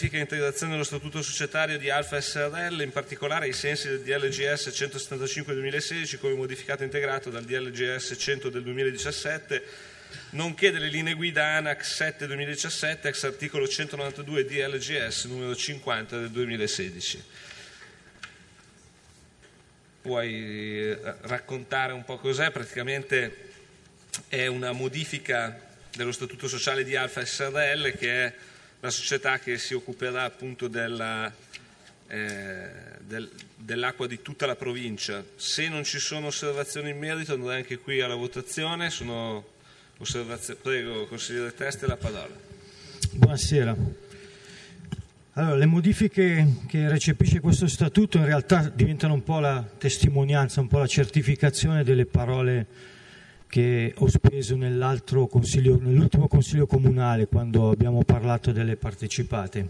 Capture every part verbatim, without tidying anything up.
integrazione dello statuto societario di Alfa S R L, in particolare ai sensi del D L G S centosettantacinque del duemilasedici, come modificato e integrato dal D L G S cento del duemiladiciassette, nonché delle linee guida ANAC sette duemiladiciassette, ex articolo centonovantadue D L G S numero cinquanta del duemilasedici. Puoi raccontare un po' cos'è? Praticamente è una modifica dello statuto sociale di Alfa S R L, che è la società che si occuperà appunto della, eh, del, dell'acqua di tutta la provincia. Se non ci sono osservazioni in merito, andrei anche qui alla votazione. Sono osservazioni. Prego, consigliere Teste, la parola. Buonasera. Allora, le modifiche che recepisce questo statuto in realtà diventano un po' la testimonianza, un po' la certificazione delle parole che ho speso nell'altro consiglio, nell'ultimo consiglio comunale, quando abbiamo parlato delle partecipate.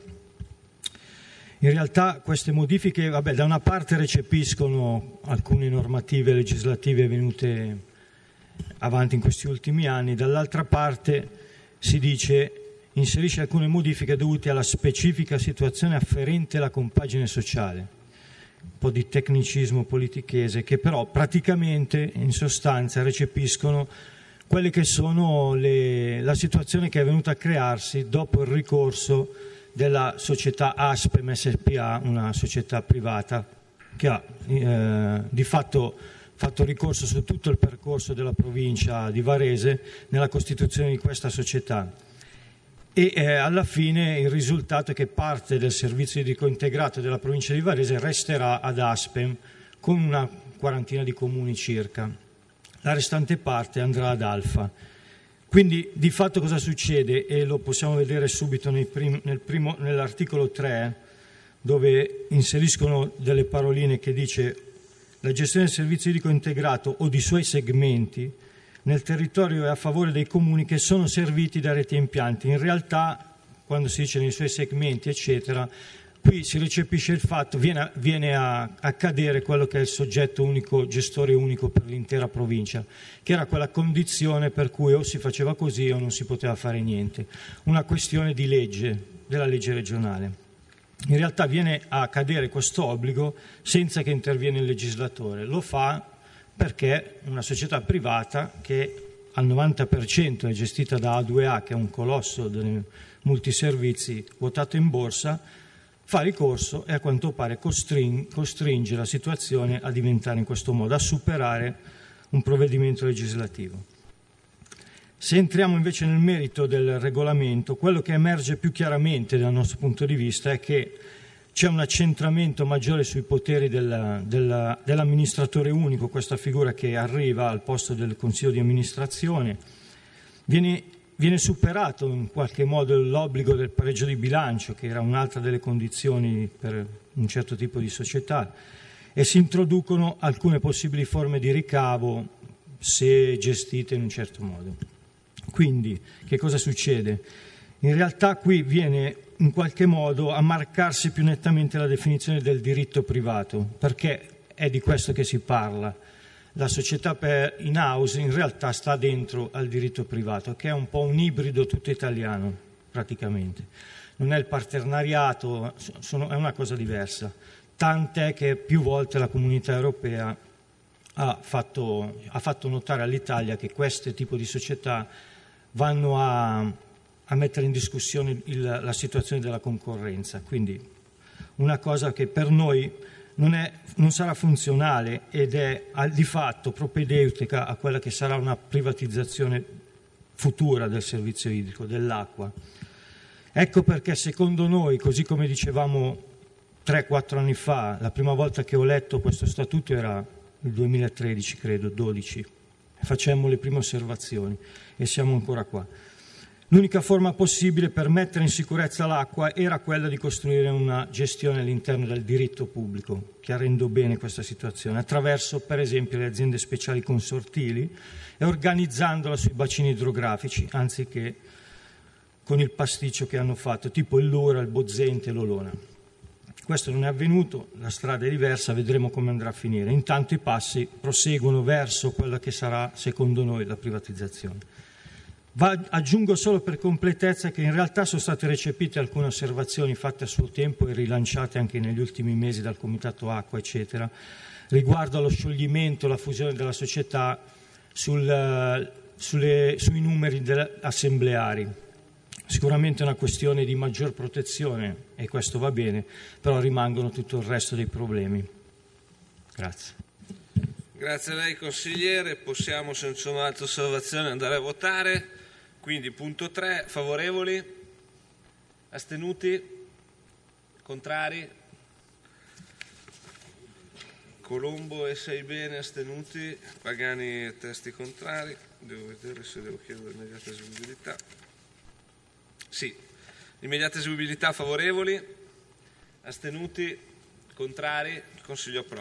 In realtà queste modifiche, vabbè, da una parte recepiscono alcune normative legislative venute avanti in questi ultimi anni, dall'altra parte si dice inserisce alcune modifiche dovute alla specifica situazione afferente alla compagine sociale. Un po' di tecnicismo politichese, che però praticamente in sostanza recepiscono quelle che sono le, la situazione che è venuta a crearsi dopo il ricorso della società Aspem S P A, una società privata che ha eh, di fatto fatto ricorso su tutto il percorso della provincia di Varese nella costituzione di questa società. E eh, alla fine il risultato è che parte del servizio idrico integrato della provincia di Varese resterà ad Aspem con una quarantina di comuni circa. La restante parte andrà ad Alfa. Quindi di fatto cosa succede? E lo possiamo vedere subito nei prim- nel primo, nell'articolo tre, dove inseriscono delle paroline che dice la gestione del servizio idrico integrato o di suoi segmenti nel territorio è a favore dei comuni che sono serviti da reti e impianti. In realtà, quando si dice nei suoi segmenti, eccetera, qui si recepisce il fatto, viene, viene a, a cadere quello che è il soggetto unico, gestore unico per l'intera provincia, che era quella condizione per cui o si faceva così o non si poteva fare niente. Una questione di legge, della legge regionale. In realtà viene a cadere questo obbligo senza che interviene il legislatore. Lo fa perché una società privata che al novanta per cento è gestita da A due A, che è un colosso dei multiservizi quotato in borsa, fa ricorso e a quanto pare costringe, costringe la situazione a diventare in questo modo, a superare un provvedimento legislativo. Se entriamo invece nel merito del regolamento, quello che emerge più chiaramente dal nostro punto di vista è che c'è un accentramento maggiore sui poteri del, del, dell'amministratore unico, questa figura che arriva al posto del consiglio di amministrazione. Viene, viene superato in qualche modo l'obbligo del pareggio di bilancio, che era un'altra delle condizioni per un certo tipo di società, e si introducono alcune possibili forme di ricavo se gestite in un certo modo. Quindi, che cosa succede? In realtà qui viene in qualche modo a marcarsi più nettamente la definizione del diritto privato, perché è di questo che si parla. La società per in-house in realtà sta dentro al diritto privato, che è un po' un ibrido tutto italiano, praticamente. Non è il partenariato, sono, è una cosa diversa. Tant'è che più volte la Comunità Europea ha fatto, ha fatto notare all'Italia che questo tipo di società vanno a, a mettere in discussione il, la situazione della concorrenza. Quindi una cosa che per noi non, è, non sarà funzionale ed è di fatto propedeutica a quella che sarà una privatizzazione futura del servizio idrico, dell'acqua. Ecco perché secondo noi, così come dicevamo tre quattro anni fa, la prima volta che ho letto questo statuto era il duemilatredici, credo, dodici, facemmo le prime osservazioni e siamo ancora qua. L'unica forma possibile per mettere in sicurezza l'acqua era quella di costruire una gestione all'interno del diritto pubblico, chiarendo bene questa situazione, attraverso per esempio le aziende speciali consortili e organizzandola sui bacini idrografici, anziché con il pasticcio che hanno fatto, tipo il Lura, il Bozzente e l'Olona. Questo non è avvenuto, la strada è diversa, vedremo come andrà a finire. Intanto i passi proseguono verso quella che sarà, secondo noi, la privatizzazione. Va, aggiungo solo per completezza che in realtà sono state recepite alcune osservazioni fatte a suo tempo e rilanciate anche negli ultimi mesi dal Comitato Acqua, eccetera, riguardo allo scioglimento, la fusione della società sul, sulle, sui numeri assembleari. Sicuramente è una questione di maggior protezione e questo va bene, però rimangono tutto il resto dei problemi. Grazie. Grazie a lei consigliere, possiamo senza un'altra osservazione andare a votare. Quindi punto tre, favorevoli, astenuti, contrari, Colombo e Saibene astenuti, Pagani e testi contrari, devo vedere se devo chiedere immediata eseguibilità. Sì, immediata eseguibilità favorevoli, astenuti, contrari, il Consiglio approva.